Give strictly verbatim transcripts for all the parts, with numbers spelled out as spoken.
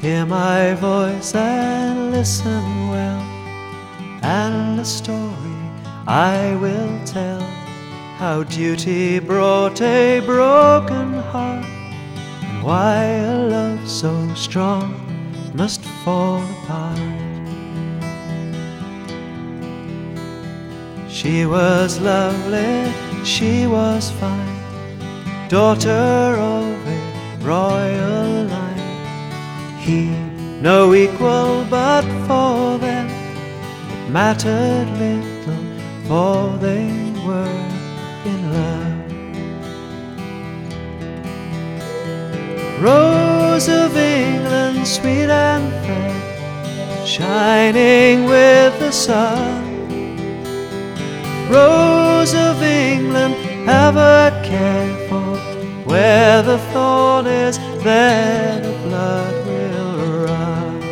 Hear my voice and listen well, and a story I will tell, how duty brought a broken heart, and why a love so strong must fall apart. She was lovely, she was fine, daughter of a royal line. He no equal, but for them it mattered little, for they were in love. Rose of England, sweet and fair, shining with the sun. Rose of England, have a care, for where the thorn is, there the blood will run.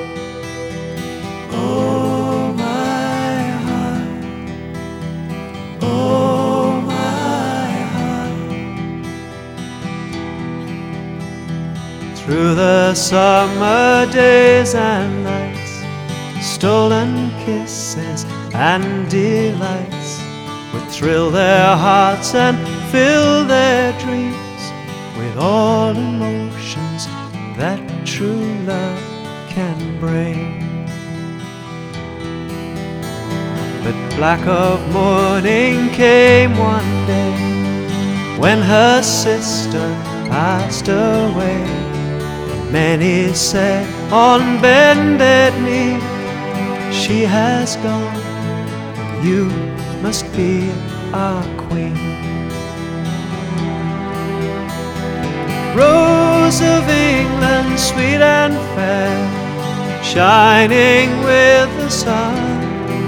Oh my heart, oh my heart. Through the summer days and nights, stolen kisses and delights would thrill their hearts and fill their dreams with all emotions that true love can bring. But black of morning came one day, when her sister passed away. Many said on bended knee, she has gone, you must be our queen. Rose of England, sweet and fair, shining with the sun.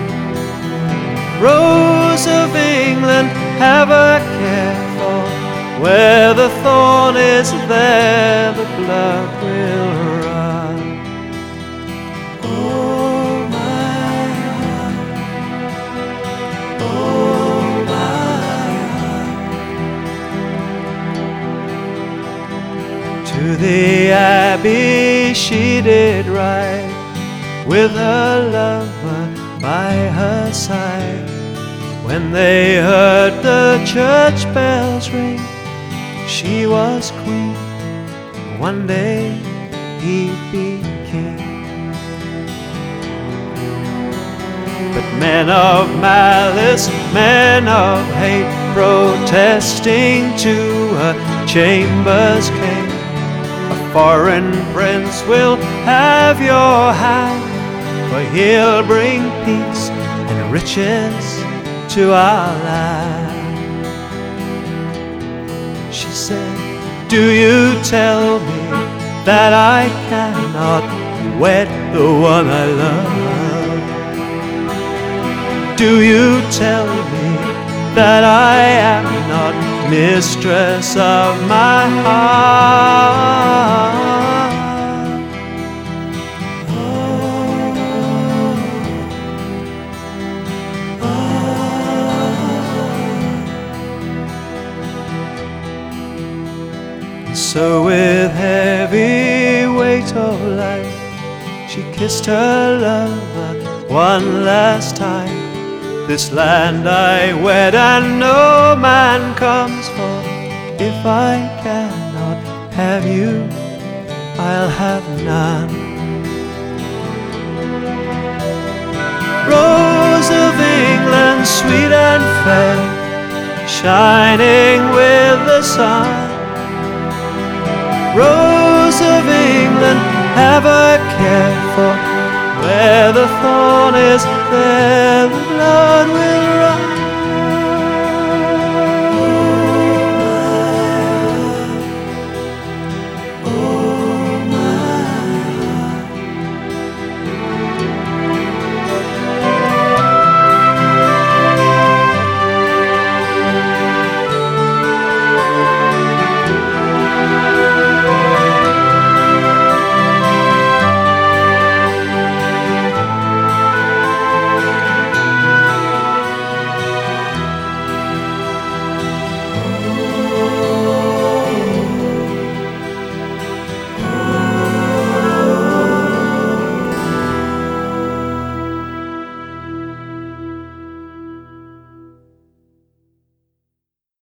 Rose of England, have a care, for where the thorn is, there the blood will run. Oh my heart, oh my heart. To the abbey she did ride, with her lover by her side. When they heard the church bells ring, she was queen, one day he'd be king. But men of malice, men of hate, protesting to her chambers came. A foreign prince will have your hand, for he'll bring peace and riches to our land. She said, do you tell me that I cannot wed the one I love? Do you tell me that I am not mistress of my heart? So with heavy weight of life, she kissed her lover one last time. This land I wed and no man comes, for if I cannot have you, I'll have none. Rose of England, sweet and fair, shining with the sun. Rose of England, have a care, for where the thorn is, there the blood will